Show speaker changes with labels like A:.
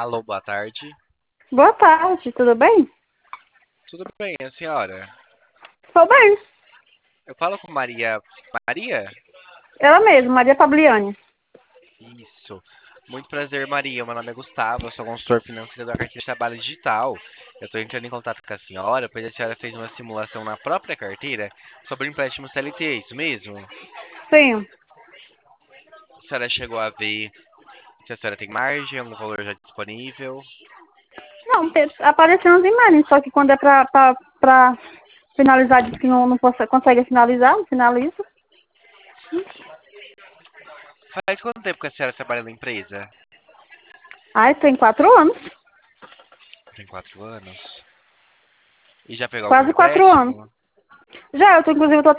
A: Alô, boa tarde.
B: Boa tarde, tudo bem?
A: Tudo bem, a senhora?
B: Estou bem.
A: Eu falo com Maria. Maria?
B: Ela mesma, Maria Fabliane.
A: Isso. Muito prazer, Maria. Meu nome é Gustavo, eu sou consultor financeiro da carteira de trabalho digital. Eu estou entrando em contato com a senhora, pois a senhora fez uma simulação na própria carteira sobre empréstimo CLT, isso mesmo?
B: Sim.
A: A senhora chegou a ver se a senhora tem margem, algum valor já disponível?
B: Não, apareceu umas imagens, só que quando é pra finalizar, diz que não consegue finalizar, não finaliza.
A: Faz quanto tempo que a senhora trabalha na empresa?
B: Ai, tem 4 anos.
A: Tem 4 anos. E já pegou algum
B: Quase 4 anos.
A: empréstimo?
B: Já, inclusive, eu tô